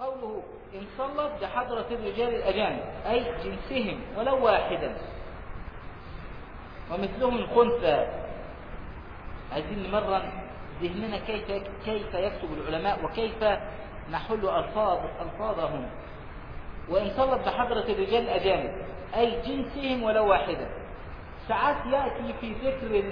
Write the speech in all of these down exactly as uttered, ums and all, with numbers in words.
قوله إن صلت بحضرة الرجال الأجانب أي جنسهم ولو واحدا ومثلهم الخنثى. عايزين نمرن ذهننا كيف كيف يكتب العلماء وكيف نحل ألفاظ ألفاظهم. وإن صلت بحضرة الرجال الأجانب أي جنسهم ولو واحدا. ساعات يأتي في ذكر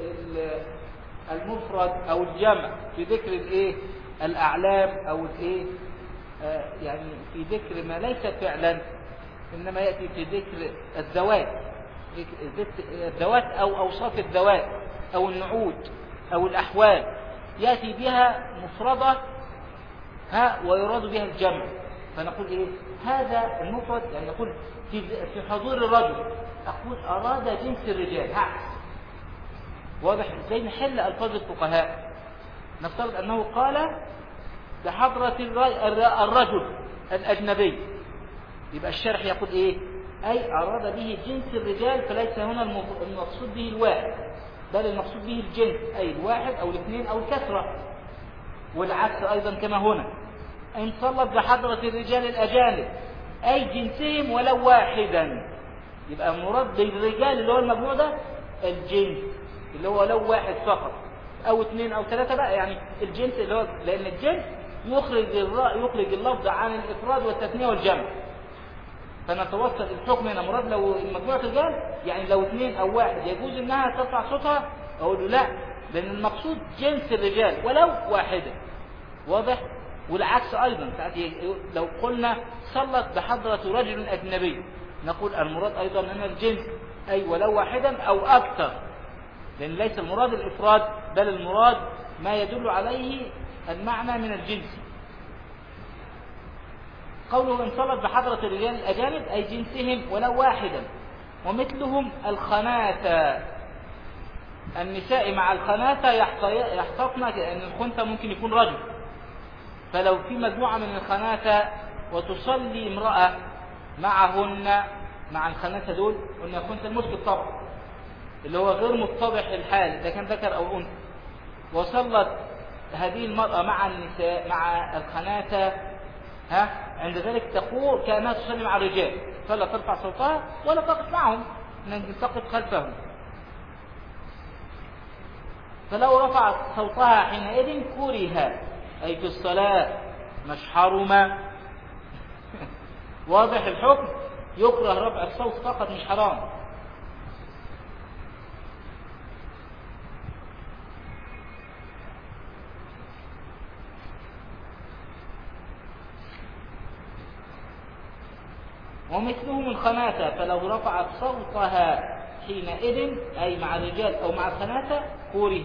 المفرد أو الجمع في ذكر الإيه الأعلام أو الإيه آه يعني في ذكر ما ليس فعلا، إنما يأتي في ذكر الذوات الذوات أو أوصاف الذوات أو النعود أو الأحوال يأتي بها مفردة ها ويراد بها الجمع. فنقول إيه هذا المفرد، يعني نقول في في حضور الرجل أقول أراد جنس الرجال. عكس واضح ازاي نحل ألفاظ الفقهاء. نفترض أنه قال بحضرة الرجل الأجنبي، يبقى الشرح يقول إيه أي أراد به جنس الرجال، فليس هنا المقصود به الواحد بل المقصود به الجنس أي الواحد أو الاثنين أو الكثرة. والعكس أيضا كما هنا إن صلت بحضرة الرجال الأجانب أي جنسهم ولو واحدا، يبقى مراد بالرجال اللي هو المجموع ده الجنس اللي هو لو واحد فقط أو اثنين أو ثلاثة بقى، يعني الجنس اللي هو لأن الجنس يخرج يخرج اللفظ عن الإفراد والتثنية والجمع. فنتوصل الحكم هنا مراد لو مجموعة رجال، يعني لو اثنين أو واحد يجوز إنها ترفع صوتها، أقول له لا لأن المقصود جنس الرجال ولو واحدة. واضح؟ والعكس أيضا لو قلنا صلت بحضرة رجل أجنبي نقول المراد أيضا من الجنس أي ولو واحدا أو أكثر، لأن ليس المراد الإفراد بل المراد ما يدل عليه المعنى من الجنس. قوله إن صلت بحضرة الرجال الأجانب أي جنسهم ولو واحدا ومثلهم الخناثة. النساء مع الخناثة يحتطن لأن الخنثى ممكن يكون رجل، فلو في مجموعة من الخناثة وتصلي امرأة معهن مع الخناثة دول، قلنا الخنثى المشكل طبعا اللي هو غير متضح الحال إذا كان ذكر أو أنثى، وصلت هذه المرأة مع النساء مع الخناثة ها عند ذلك تقول كأنها تصلي مع الرجال، فلا ترفع صوتها ولا تقف معهم، تقف خلفهم. فلو رفعت صوتها حينئذ كره أي في الصلاة مش حرم. واضح الحكم؟ يكره رفع الصوت فقط مش حرام. ومثلهم الخناثة فلو رفعت صوتها حينئذ أي مع الرجال أو مع الخناثة كره.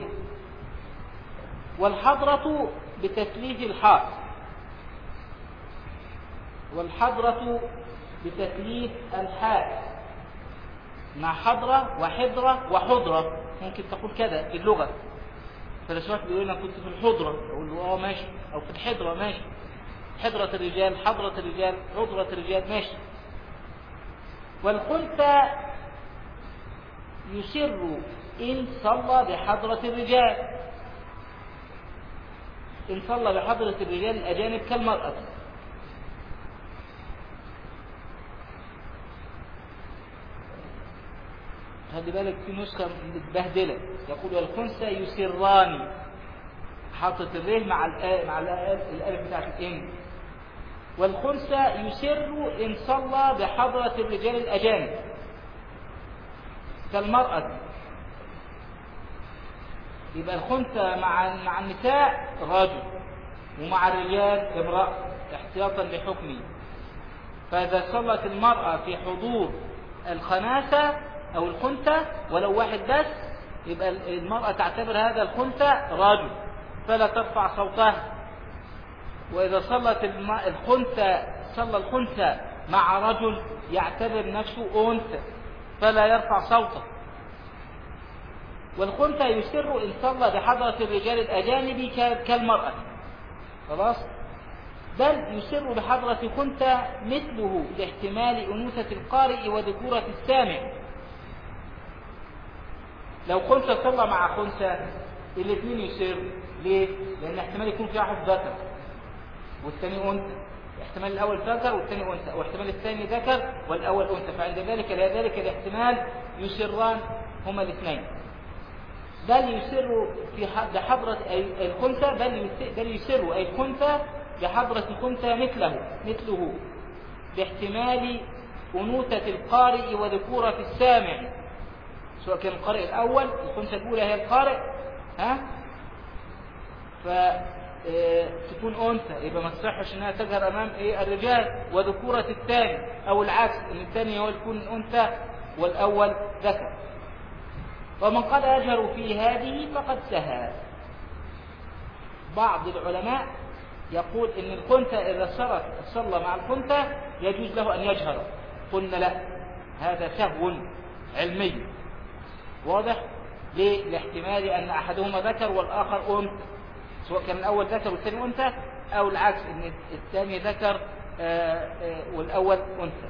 والحضرة بتثليث الحاء، والحضرة بتثليث الحاء مع حضرة وحضرة وحضرة، ممكن تقول كذا في اللغة. فالأسواق بيقول أنا كنت في الحضرة أقول له اه ماشي، أو في الحضرة ماشي، حضرة الرجال حضرة الرجال حضرة الرجال ماشي. والخنثى يسر إن صلى بحضرة الرجال، إن صلى بحضرة الرجال الأجانب كالمرأة. خلي بالك في نسخة متبهدلة يقول والخنثى يسران، حاطط الره مع الآ مع الألف بتاعت الإن. والخنثى يسر إن صلى بحضرة الرجال الأجانب كالمرأة. يبقى الخنثى مع مع النساء رجل ومع الرجال امرأة احتياطا لحكمه. فإذا صلت المرأة في حضور الخناثة أو الخنثى ولو واحد بس، يبقى المرأة تعتبر هذا الخنثى رجل فلا ترفع صوتها. وإذا صلت الخنثى صلى الخنثى مع رجل يعتبر نفسه أنثى فلا يرفع صوته. والخنثى يسر إن صلى بحضرة الرجال الأجانب كالمرأة، خلاص، بل يسر بحضرة خنثى مثله لاحتمال أنوثة القارئ وذكورة السامع. لو خنثى صلى مع خنثى الاثنين يسر. ليه؟ لأن احتمال يكون في واحد ذكر والثاني أنثى، احتمال الأول ذكر والثاني أنثى، واحتمال الثاني ذكر والأول أنثى، فعند ذلك لذلك الاحتمال يسران هما الاثنين، بل يسر في بحضرة الخنثى، بل بل يسر أي الخنثى بحضرة الخنثى مثله مثله باحتمال أنوثة القارئ وذكورة السامع، سواء كان القارئ الأول الخنثى الأولى هي القارئ ها فتكون أنثى، يبقى ما تصحش إنها تظهر أمام إيه الرجال، وذكورة الثاني أو العكس إن الثاني هو يكون أنثى والأول ذكر. ومن قال يجهر في هذه فقد سهى. بعض العلماء يقول إن الخنثى إذا صارت صلى مع الخنثى يجوز له أن يجهر، قلنا لا، هذا سهو علمي واضح. ليه؟ لاحتمال أن أحدهما ذكر والآخر أنثى، سواء كان الأول ذكر والثاني أنثى، أو العكس إن الثاني ذكر والأول أنثى.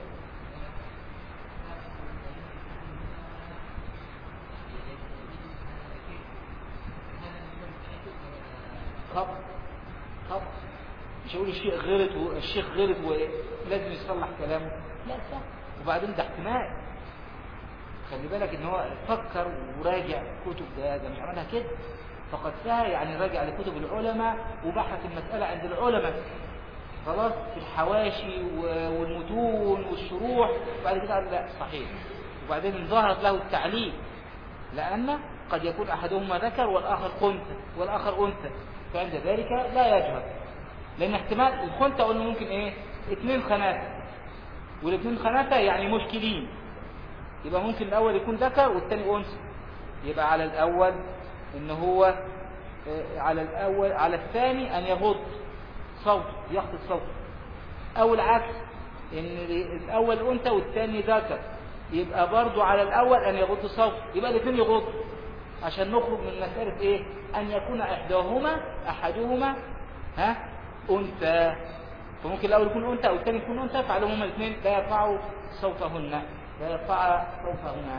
طب طب مش هقول الشيخ غلط والشيخ غلط ولازم يصلح كلامه، لا صح. وبعدين ده احتمال، خلي بالك ان هو فكر وراجع كتب، ده ده مش عملها كده فقد سهى، يعني راجع لكتب العلماء وبحث المسألة عند العلماء خلاص في الحواشي والمتون والشروح، وبعد كده قال لا صحيح، وبعدين ظهرت له التعليل، لأن قد يكون أحدهما ذكر والآخر أنثى والآخر أنثى، فعند ذلك لا يجهر، لأن احتمال الخنثى قلنا ممكن إيه اثنين خناثة، والاثنين خناثة يعني مشكلين، يبقى ممكن الأول يكون ذكر والثاني أنثى، يبقى على الأول إن هو على الأول على الثاني أن يغض صوت يخفض صوت، أو العكس إن الأول أنثى والثاني ذكر، يبقى برضو على الأول أن يغض صوت، يبقى الاثنين يغض، عشان نخرج من مسألة إيه أن يكون إحداهما أحدهما ها أنثى، فممكن الأول يكون أنثى أو الثاني يكون أنثى، فعليهما الاثنين لا يرفعوا صوتهن لا يرفع صوتهن.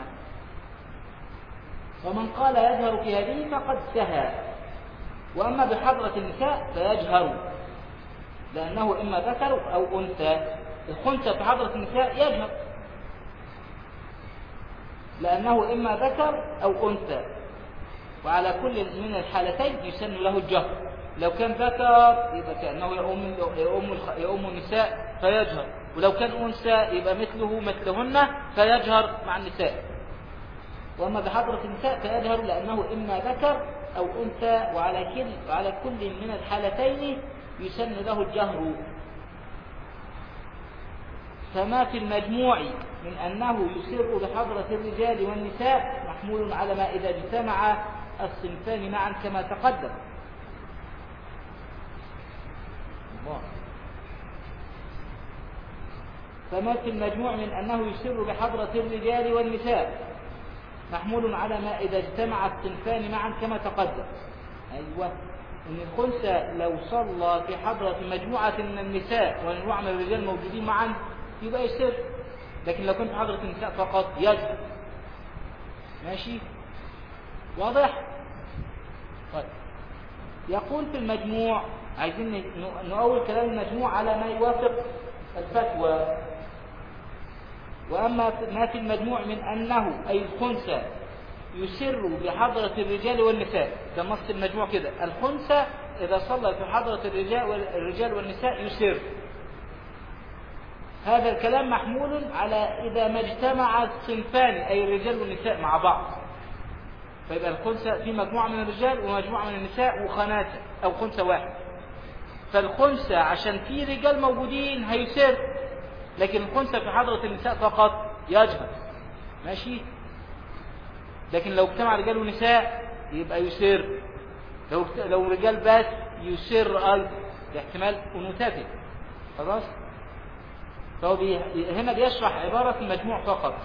ومن قال يجهر في هذه فقد سهى. وأما بحضرة النساء فيجهر، لأنه إما ذكر أو أنثى. الخنثى في حضرة النساء يجهر لأنه إما ذكر أو أنثى، وعلى كل من الحالتين يسن له الجهر. لو كان ذكر يبقى كأنه يؤم يؤم يؤم النساء فيجهر، ولو كان أنثى يبقى مثله مثلهن فيجهر مع النساء. وأما بحضرة النساء فيجهر لأنه إما ذكر أو أنثى، وعلى كل وعلى كل من الحالتين يسن له الجهر. فما في المجموع من أنه يسر بحضرة الرجال والنساء محمول على ما إذا اجتمع الصنفان معا كما تقدم. فما في المجموع من أنه يسر بحضرة الرجال والنساء محمول على ما إذا اجتمع الصنفان معا كما تقدم. أيوة، إن الخنثى لو صلى في حضرة مجموعة من النساء ومجموعة من الرجال موجودين معا يبقى يسر، لكن لو كنت في حضرة النساء فقط يجهر. ماشي واضح؟ طيب، يقول في المجموع، عايزين نؤول كلام المجموع على ما يوافق الفتوى. وأما ما في المجموع من أنه أي الخنثى يسر بحضرة الرجال والنساء، ده نص المجموع كده، الخنثى إذا صلى في حضرة الرجال والرجال والنساء يسر. هذا الكلام محمول على إذا ما اجتمع الصنفان أي الرجال والنساء مع بعض، فيبقى الخنثى في مجموعة من الرجال ومجموعة من النساء وخناثة أو خنثى واحد. فالخنثى عشان في رجال موجودين هيسر، لكن الخنثى في حضرة النساء فقط يجهر. ماشي، لكن لو اجتمع رجال ونساء يبقى يسر، لو لو رجال بس يسر أيضا باحتمال أنوثته. خلاص، فهو بي... هنا بيشرح عبارة المجموع فقط.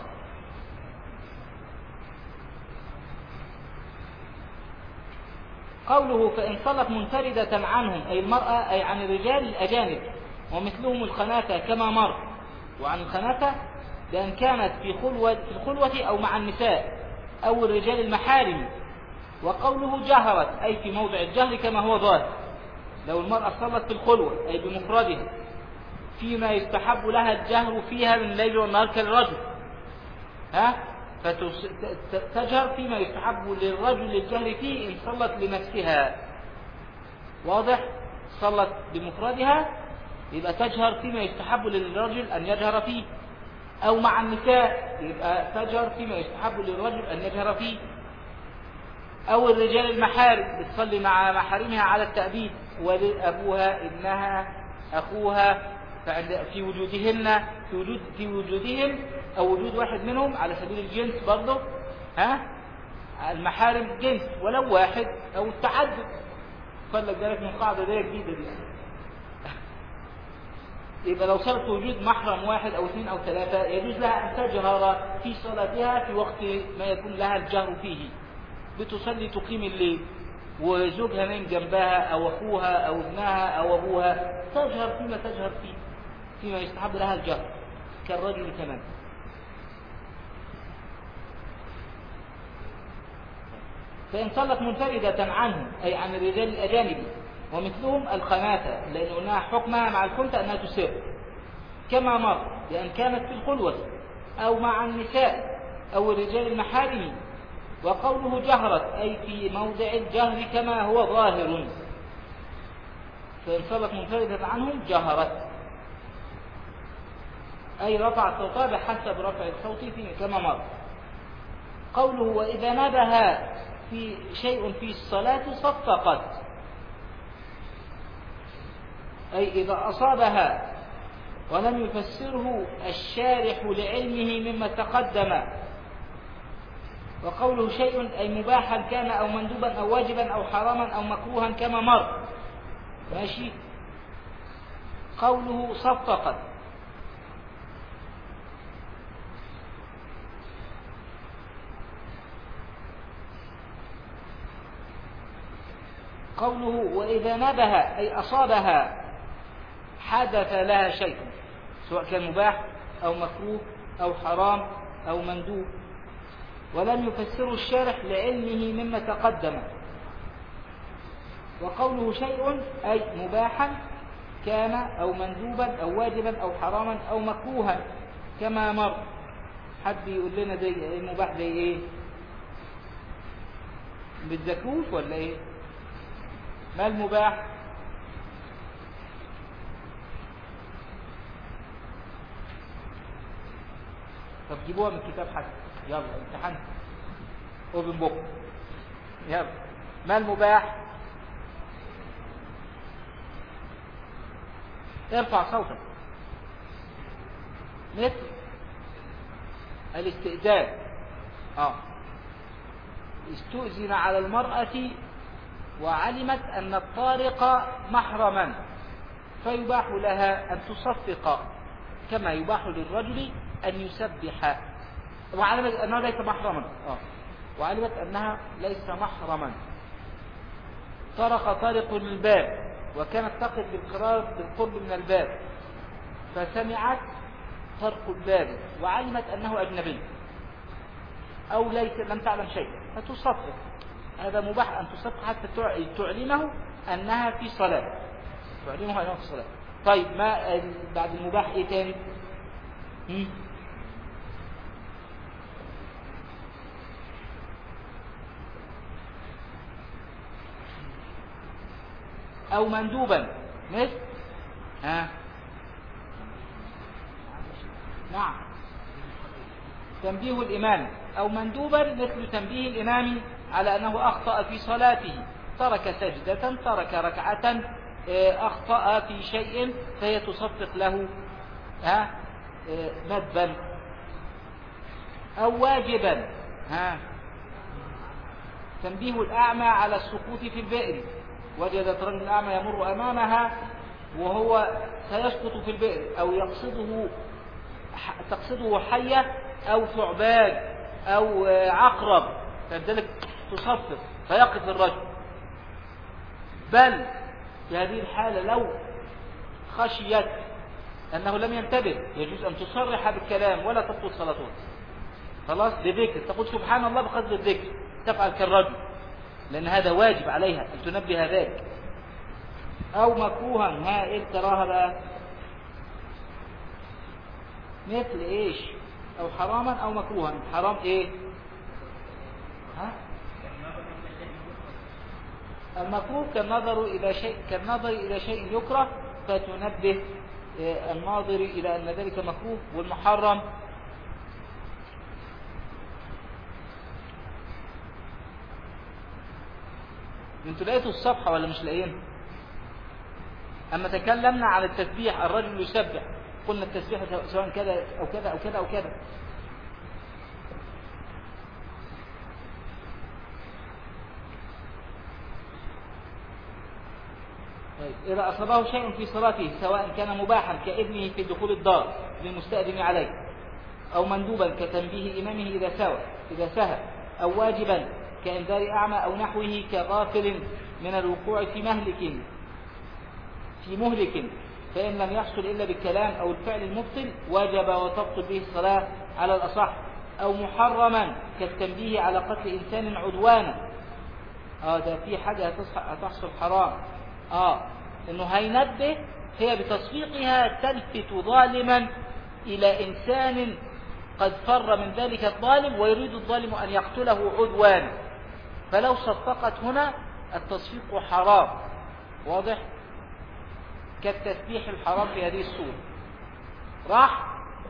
قوله فإن صلت منفردة عنهم أي المرأة أي عن الرجال الأجانب ومثلهم الخناثة كما مر، وعن الخناثة بأن كانت في خلوة في الخلوة أو مع النساء أو الرجال المحارم. وقوله جهرت أي في موضع الجهر كما هو ظاهر، لو المرأة صلت في الخلوة أي بمفردها فيما يستحب لها الجهر فيها من الليل والنهار كالرجل، ها فتجهر فيما يستحب للرجل الجهر فيه إن صلت لنفسها. واضح؟ صلت بمفردها يبقى تجهر فيما يستحب للرجل أن يجهر فيه، أو مع النساء يبقى تجهر فيما يستحب للرجل أن يجهر فيه، أو الرجال المحارم بتصلي مع محارمها على التأبيد، ولأبوها ابنها أخوها في وجودهن في وجود في وجودهم أو وجود واحد منهم على سبيل الجنس برضه، ها المحارم جنس ولو واحد أو التعدد. قال لك ذلك من قاعدة دي جديدة دي. يبقى لو صارت في وجود محرم واحد أو اثنين أو ثلاثة يجوز لها أن تجهر في صلاتها في وقت ما يكون لها الجهر فيه. بتصلي تقيم الليل وزوجها نايم جنبها أو أخوها أو ابنها أو أبوها، تجهر فيما تجهر فيه فيما يستحب لها الجهر كالرجل كمان. فإن صلت منفردة عنه أي عن الرجال الأجانب ومثلهم الخناثة، لأن قلناها حكمها مع الخنثى أنها تسر كما مر، لأن كانت في الخلوة أو مع النساء أو الرجال المحارم. وقوله جهرت أي في موضع الجهر كما هو ظاهر، فإن صلت منفردة عنهم جهرت أي رفعت صوتها بحسب رفع الصوت فيه كما مر. قوله وإذا نبه في شيء في الصلاة صفقت، أي إذا أصابها ولم يفسره الشارح لعلمه مما تقدم. وقوله شيء أي مباحا كان أو مندوبا أو واجبا أو حراما أو مكروها كما مر. ماشي. قوله صفقت قوله وإذا نبه أي أصابها حدث لها شيء سواء كان مباح أو مكروه أو حرام أو مندوب ولم يفسره الشارح لعلمه مما تقدم. وقوله شيء أي مباحا كان أو مندوبا أو واجبا أو حراما أو مكروها كما مر. حد يقول لنا زي المباح زي ايه؟ بتذكروش ولا ايه؟ ما المباح؟ طب جيبوها من الكتاب حتى، يلا امتحان اوبن بوك، يلا. ما المباح؟ ارفع صوتك. مثل الاستئذان، اه استؤذن على المرأة وعلمت أن الطارق محرما فيباح لها أن تصفق كما يباح للرجل أن يسبح، وعلمت أنه ليس محرما آه. وعلمت أنها ليس محرما. طرق طارق الباب وكانت تقف بالقرار بالقرب من الباب فسمعت طرق الباب وعلمت أنه أجنبي أو ليس لم تعلم شيء فتصفق. هذا مباح أن تصفق حتى تعلمه أنها في صلاة، تعلمه أنها في صلاة. طيب ما بعد المباح إيه تاني؟ هم؟ أو مندوبا مثل ها نعم تنبيه الإمام، أو مندوبا مثل تنبيه الإمام على أنه أخطأ في صلاته، ترك سجدة ترك ركعة أخطأ في شيء فهي تصفق له ها ندبا. أو واجبا ها تنبيه الأعمى على السقوط في البئر، وجدت رجل أعمى يمر أمامها وهو سيسقط في البئر أو يقصده تقصده حية أو ثعبان أو عقرب فلذلك تصفق فيقف الرجل. بل في هذه الحالة لو خشيت أنه لم ينتبه يجوز أن تصرح بالكلام ولا تبطل صلاته، خلاص بذكر تقول سبحان الله بقدر الذكر تفعل كالرجل لأن هذا واجب عليها أن تنبه ذلك. أو مكروها ها إيه الكراهة بقى؟ مثل إيش؟ أو حراما أو مكروها. حرام إيه؟ ها؟ المكروه كالنظر إلى شيء كالنظر إلى شيء يكره فتنبه الناظر إلى أن ذلك مكروه. والمحرم انتوا لقيتوا الصفحة ولا مش لاقيين؟ أما تكلمنا عن التسبيح الرجل يسبح قلنا التسبيح سواء كذا أو كذا أو كذا أو كذا. طيب إذا أصابه شيء في صلاته سواء كان مباحا كإذنه في دخول الدار للمستأذن عليه أو مندوبا كتنبيه إمامه إذا سوى إذا سهى أو واجبا كإنذار أعمى أو نحوه كغافل من الوقوع في مهلك في مهلك فإن لم يحصل إلا بالكلام أو الفعل المبطل وجب وتبطل به الصلاة على الأصح. أو محرما كالتنبيه على قتل إنسان عدوانا. آه ده في حاجة هتحصل حرام. آه إنه هينبه هي بتصفيقها تلفت ظالما إلى إنسان قد فر من ذلك الظالم ويريد الظالم أن يقتله عدوانا، فلو صفقت هنا التصفيق حرام. واضح؟ كالتسبيح الحرام في هذه الصورة. راح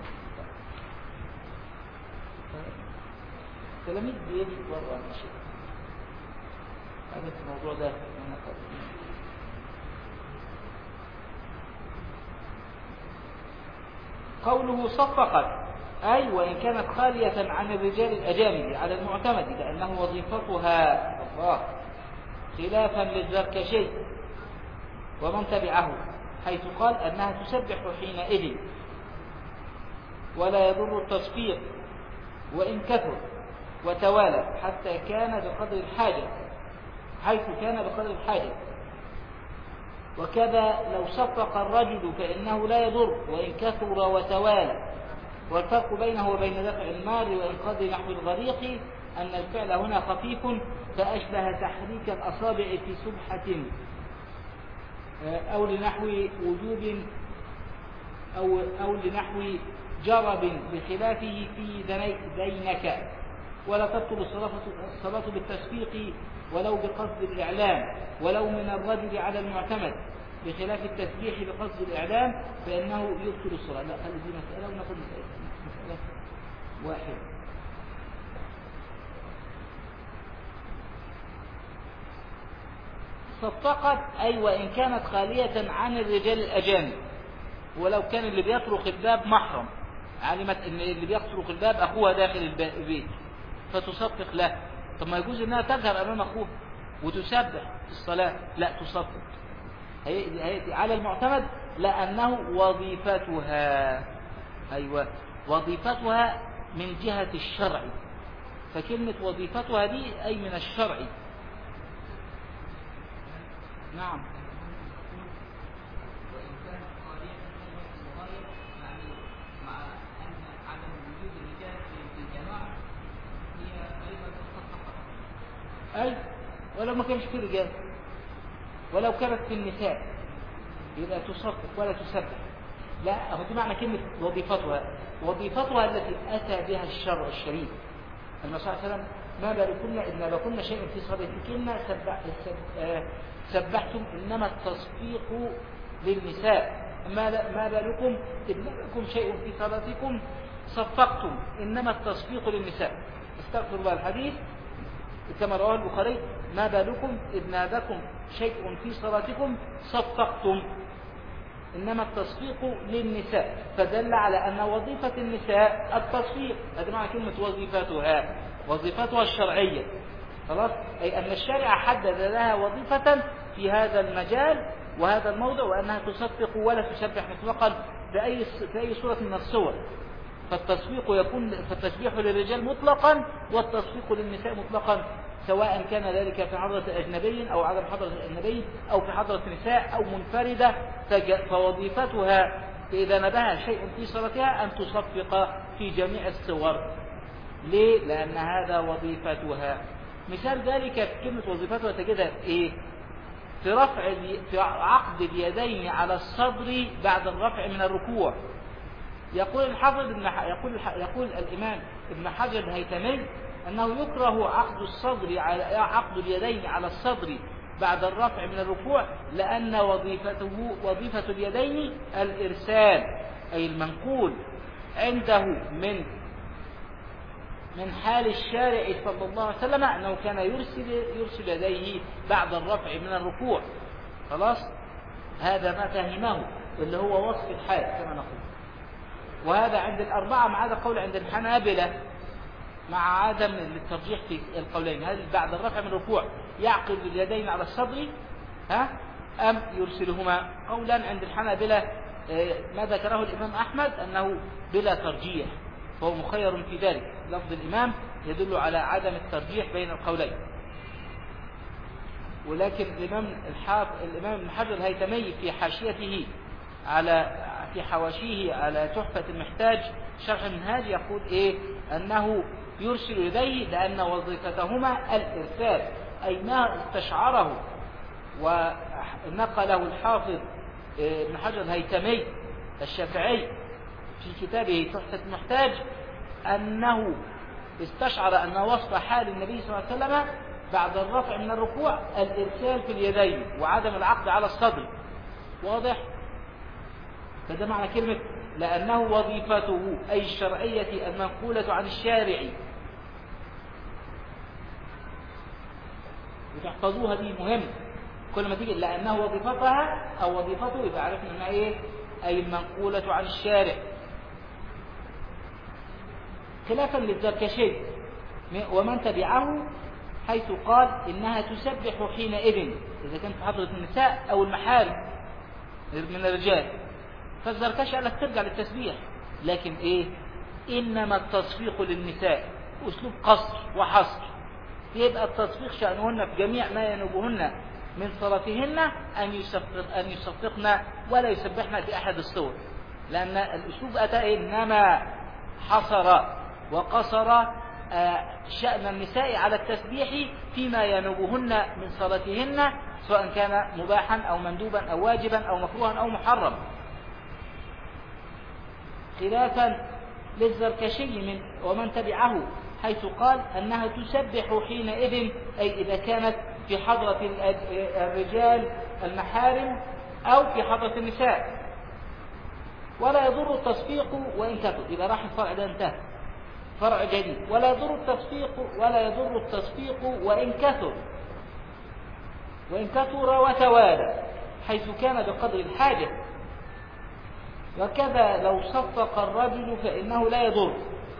تلاميذ بيجي بره ماشي هذا الموضوع ده. قوله صفقت أي وإن كانت خالية عن الرجال الأجانب على المعتمد لأنه وظيفتها الله خلافا للزركشي ومن تبعه حيث قال أنها تسبح حينئذ ولا يضر التصفيق وإن كثر وتوالى حتى كان بقدر الحاجة حيث كان بقدر الحاجة. وكذا لو صفق الرجل فإنه لا يضر وإن كثر وتوالى. والفرق بينه وبين دفع النار وإنقاذ نحو الغريق أن الفعل هنا خفيف فأشبه تحريك الأصابع في سبحة أو لنحو وجوب أو, أو لنحو جرب بخلافه في دينك. ولا تبطل الصلاة بالتسبيق ولو بقصد الإعلام ولو من الرجل على المعتمد بخلاف التسبيح بقصد الإعلام فإنه يبطل الصلاة. لا خلي دي مسألة ونقول مسألة, مسألة واحدة. صفقت أي وإن كانت خالية عن الرجال الأجانب ولو كان اللي بيطرق الباب محرم علمت ان اللي بيطرق الباب أخوها داخل البيت فتصفق له. طب ما يجوز انها تظهر امام اخوها وتسبح في الصلاة؟ لا تصفق. هي على المعتمد لأنه وظيفتها. أيوة وظيفتها من جهة الشرع. فكلمة وظيفتها دي أي من الشرع. نعم. أي ولو ما كانش في رجال ولو كانت في النساء يبقى تصفق ولا تسبح. لا هو دي معنى كلمة وظيفتها. وظيفتها التي أتى بها الشرع الشريف. النبي صلى الله عليه وسلم ما بالكن إن لكن شيء في صلاتكن سبح سبحتم إنما التصفيق للنساء. ما بالكم إن لكم شيء في صلاتكم صفقتم إنما التصفيق للنساء. استغفر الله الحديث كما رواه البخاري ما بالكم إذ نادكم شيء في صلاتكم صفقتم إنما التصفيق للنساء. فدل على أن وظيفة النساء التصفيق. هذا معنى كلمة وظيفتها وظيفتها الشرعية. خلاص أي أن الشارع حدد لها وظيفة في هذا المجال وهذا الموضع وأنها تصفق ولا تسبح مطلقا بأي في أي صورة من الصور. فالتصفيق يكون فالتسبيح للرجال مطلقا والتصفيق للنساء مطلقا سواء كان ذلك في حضرة أجنبي أو عدم حضرة الأجنبي أو في حضرة نساء أو منفردة. فوظيفتها إذا نبه شيء في صلاتها أن تصفق في جميع الصور. ليه؟ لأن هذا وظيفتها. مثال ذلك في كلمة وظيفتها تجدها إيه؟ في رفع في عقد اليدين على الصدر بعد الرفع من الركوع. يقول الحافظ ابن يقول يقول الإمام ابن حجر الهيثمي أنه يكره عقد الصدر على عقد اليدين على الصدر بعد الرفع من الركوع، لأن وظيفته وظيفة اليدين الإرسال، أي المنقول عنده من من حال الشارع صلى الله عليه وسلم أنه كان يرسل يرسل يديه بعد الرفع من الركوع. خلاص، هذا ما فهمه اللي هو وصف الحال كما نقول. وهذا عند الأربعة ما عدا قول عند الحنابلة مع عدم الترجيح في القولين، هل بعد الرفع من الركوع يعقد اليدين على الصدر ها أم يرسلهما؟ قولا عند الحنابلة ما ذكره الإمام أحمد أنه بلا ترجيح، فهو مخير في ذلك. لفظ الإمام يدل على عدم الترجيح بين القولين. ولكن الإمام الحافظ الإمام ابن حجر الهيثمي في حاشيته على في حواشيه على تحفة المحتاج شرح المنهاج يقول إيه؟ أنه يرسل يديه لأن وظيفتهما الإرسال، أي ما استشعره ونقله الحافظ ابن حجر الهيثمي الشافعي في كتابه تحفة المحتاج أنه استشعر أن وصف حال النبي صلى الله عليه وسلم بعد الرفع من الركوع الإرسال في اليدين وعدم العقد على الصدر. واضح؟ فده معنى كلمة لأنه وظيفته أي الشرعية المنقولة عن الشارع. وتحفظوها دي مهم، كل ما تيجي لأنه وظيفتها أو وظيفته يبقى عرفنا أنها إيه؟ أي المنقولة عن الشارع. خلافا للزركشي ومن تبعه حيث قال إنها تسبح حينئذ إذا كانت في حضرة النساء أو المحارم من الرجال. فالزركشي قال لك ترجع للتسبيح، لكن إيه؟ إنما التصفيق للنساء أسلوب قصر وحصر، يبقى التصفيق شأنهن في جميع ما ينوبهن من صلاتهن أن يصفق أن يصفقن ولا يسبحن في أحد الصور، لأن الأسلوب أتى إنما حصر وقصر شأن النساء على التسبيح فيما ينوبهن من صلاتهن، سواء كان مباحا أو مندوبا أو واجبا أو مكروها أو محرم. خلافا للزركشي من ومن تبعه حيث قال أنها تسبح حينئذ، أي إذا كانت في حضرة الرجال المحارم أو في حضرة النساء، ولا يضر التصفيق وإن كثر. إذا راح الفرع ده انتهى، فرع جديد. ولا يضر التصفيق ولا يضر التصفيق وإن كثر وإن كثر وتوالى، حيث كان بقدر الحاجة. وكذا لو صفق الرجل فإنه لا يضر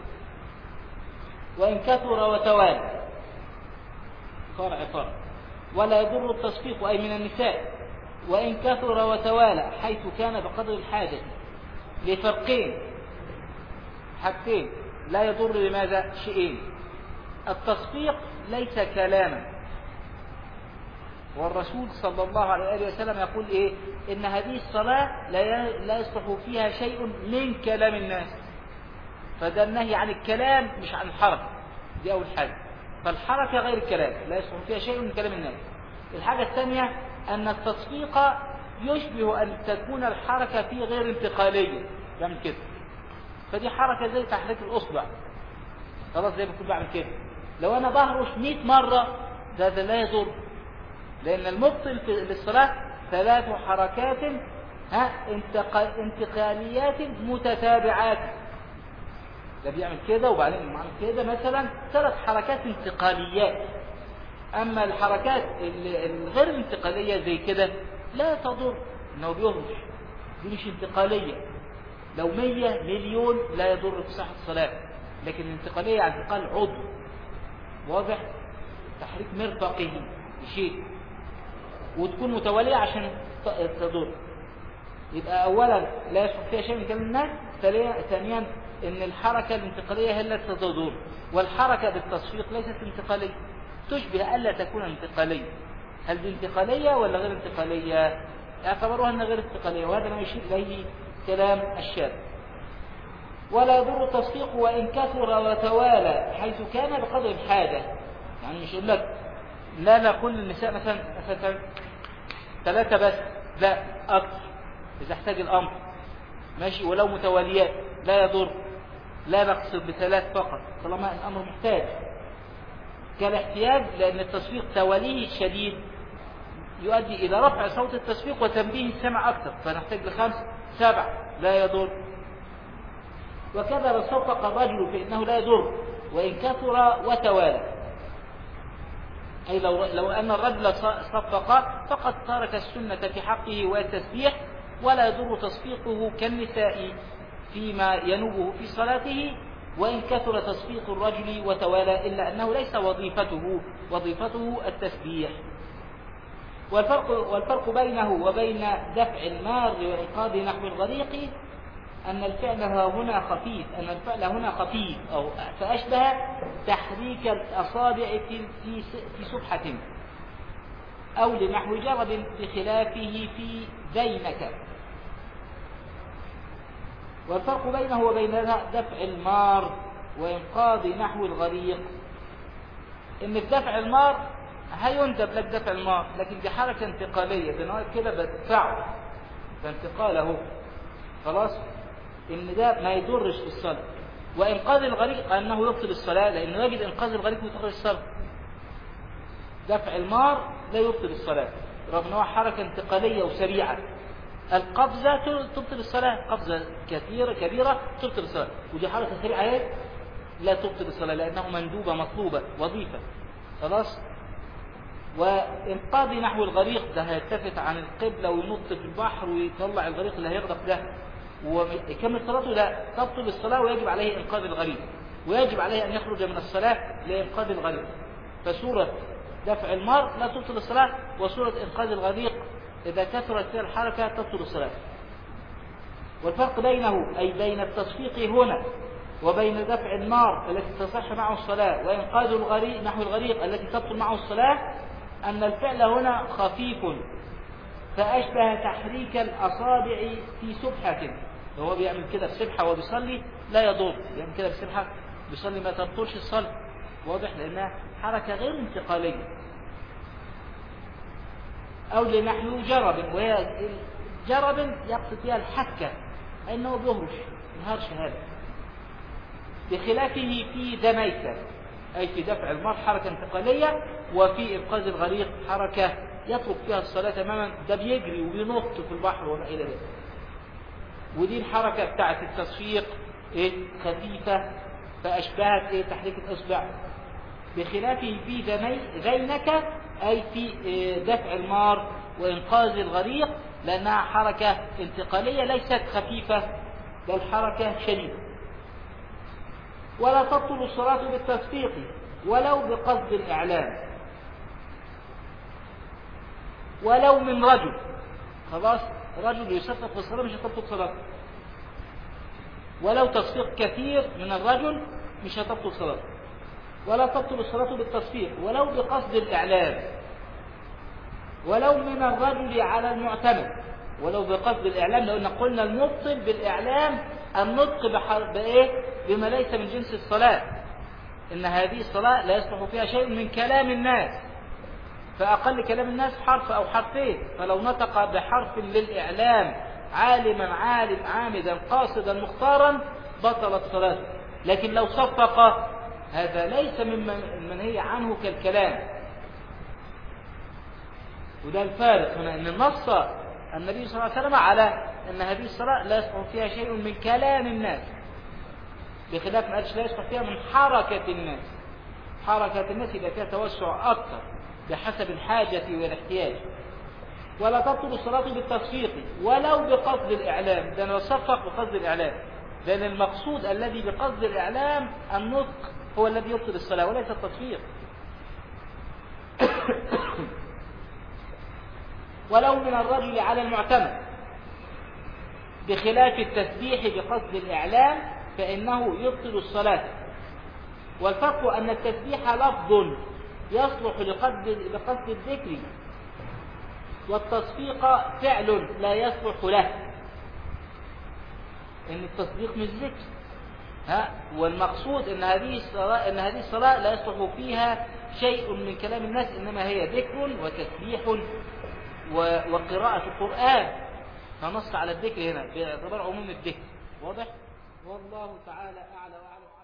وإن كثر وتوالى، فرع فرع. ولا يضر التصفيق أي من النساء وإن كثر وتوالى، حيث كان بقدر الحاجة. لفرقين حاجتين لا يضر. لماذا؟ شيئين: التصفيق ليس كلاما، والرسول صلى الله عليه وسلم يقول إيه؟ إن هذه الصلاة لا يصلح فيها شيء من كلام الناس، فده النهي عن الكلام مش عن الحركة. دي أول حاجة، فالحركة غير الكلام، لا يصلح فيها شيء من كلام الناس. الحاجة الثانية أن التصفيق يشبه أن تكون الحركة فيه غير انتقالية، يعمل كده، فدي حركة زي تحريك الأصبع، خلاص زي ما كنت بعمل كده. لو أنا بهرش مئة مرة ده, ده لا يضر، لأن المبطل للصلاة ثلاث حركات ها انتقاليات متتابعات. ده بيعمل كده وبعدين يعمل كده، مثلا ثلاث حركات انتقاليات. أما الحركات الغير انتقالية زي كده لا تضر، إنه بيهرش، دي مش انتقالية. لو مية مليون لا يضر في صحة الصلاة، لكن الانتقالية عن انتقال عضو، واضح؟ تحريك مرفقه بشيء وتكون متوالية عشان تضر. يبقى أولا لا يصح فيها شيء من كلام الناس. ثانيا إن الحركة الانتقالية هي التي تضر، والحركة بالتصفيق ليست انتقالية، تشبه ألا تكون انتقالية. هل دي انتقالية ولا غير انتقالية؟ اعتبروها أنها غير انتقالية، وهذا ما يشير إليه كلام الشارع. ولا يضر التصفيق وإن كثر وتوالى، حيث كان بقدر الحاجة. يعني مش يقول لك لا لا كل النساء مثلا مثلا ثلاثة بس، لا أكثر إذا احتاج الأمر. ماشي، ولو متواليات لا يضر، لا نقصد بثلاث فقط طالما الأمر محتاج كالاحتياج، لأن التصفيق تواليه الشديد يؤدي إلى رفع صوت التصفيق وتنبيه السمع أكثر، فنحتاج لخمس سبع لا يضر. وكذا لو صفق الرجل فإنه لا يضر وإن كثر وتوالى، أي لو, لو أن الرجل صفق فقد ترك السنة في حقه والتسبيح، ولا يضر تصفيقه كالنساء فيما ينوبه في صلاته وإن كثر تصفيق الرجل وتوالى، إلا أنه ليس وظيفته وظيفته التسبيح. والفرق, والفرق بينه وبين دفع المار وإنقاذ نحو الغريق أن الفعل هنا خفيف أن الفعل هنا خفيف أو فأشبه تحريك الأصابع في في سبحة أو لنحو جرب بخلافه في ذينك. والفرق بينه وبين دفع المار وإنقاذ نحو الغريق إن في دفع المار هيندب لك دفع المار، لكن دي حركة انتقالية بنوع كده بدفعه فانتقاله خلاص، إن ده ما يضرش في الصلاة. وإنقاذ الغريق أنه يبطل الصلاة، لأنه يجد إنقاذ الغريق يبطل الصلاة. دفع المار لا يبطل الصلاة رغم أنه حركة انتقالية وسريعة. القبضة تبطل الصلاة، قبضة كثيرة كبيرة تبطل الصلاة، ودي حركة سريعة لا تبطل الصلاة لأنه مندوبة مطلوبة وظيفة خلاص. وإنقاذ نحو الغريق ده هيلتفت عن القبلة وينط في البحر ويطلع الغريق اللي هيغرق ده ويكمل صلاته، لا تبطل الصلاة ويجب عليه إنقاذ الغريق، ويجب عليه أن يخرج من الصلاة لإنقاذ الغريق. فسورة دفع المار لا تبطل الصلاة، وسورة إنقاذ الغريق إذا كثرت فيها الحركة تبطل الصلاة. والفرق بينه أي بين التصفيق هنا وبين دفع النار التي تصح معه الصلاة وإنقاذ الغريق نحو الغريق التي تبطل معه الصلاة أن الفعل هنا خفيف فأشبه تحريك الأصابع في سبحة. هو بيعمل كده بسبحة وبيصلي لا يضر، بيعمل كده بسبحة بيصلي ما تبطلش الصلاة، واضح لأنها حركة غير انتقالية. أو لنحو جرب، وهي جرب يقصد فيها الحكة أنه بيهرش الهرش هذا، بخلافه في دميته أي في دفع المار حركة انتقالية، وفي إنقاذ الغريق حركة يترك فيها الصلاة تماما، ده بيجري وبينط في البحر وما إلى ذلك. ودي الحركة بتاعت التصفيق إيه خفيفة فأشبهت إيه تحريك الإصبع، بخلافه في ذينك أي في دفع المار وإنقاذ الغريق لأنها حركة انتقالية ليست خفيفة بل حركة شديدة. ولا تبطل الصلاة بالتصفيق ولو بقصد الإعلام، ولو من رجل، خلاص رجل يصفق في الصلاة مش هتبطل صلاته، ولو تصفيق كثير من الرجل مش هتبطل صلاته. ولا تبطل الصلاة بالتصفيق ولو بقصد الإعلام، ولو من الرجل على المعتمد، ولو بقصد الإعلام لأن قلنا المبطل بالإعلام النطق بإيه بما ليس من جنس الصلاة، إن هذه الصلاة لا يصلح فيها شيء من كلام الناس، فأقل كلام الناس حرف أو حرفين، فلو نطق بحرف للإعلام عالما عالم عامدا قاصدا مختارا بطلت صلاته. لكن لو صفق هذا ليس ممن المنهي عنه كالكلام، وده الفارق هنا ان النص النبي صلى الله عليه وسلم على ان هذه الصلاة لا يصلح فيها شيء من كلام الناس، بخلاف ما قالش لا يصلح فيها من حركة الناس. حركة الناس إذا فيها توسع أكثر بحسب الحاجة والاحتياج. ولا تبطل الصلاة بالتصفيق ولو بقصد الإعلام، ده نصفق بقصد الإعلام، لأن المقصود الذي بقصد الإعلام النطق هو الذي يبطل الصلاة وليس التصفيق. ولو من الرجل على المعتمد، بخلاف التسبيح بقصد الإعلام فإنه يبطل الصلاة. والفرق أن التسبيح لفظ يصلح لقصد الذكر، والتصفيق فعل لا يصلح له، إن التصديق مش ذكر، ها والمقصود إن هذه الصلاة إن هذه الصلاة لا يصلح فيها شيء من كلام الناس، إنما هي ذكر وتسبيح وقراءة القرآن. فنص على الذكر هنا باعتبار عموم الذكر. واضح؟ والله تعالى أعلى وأعلم.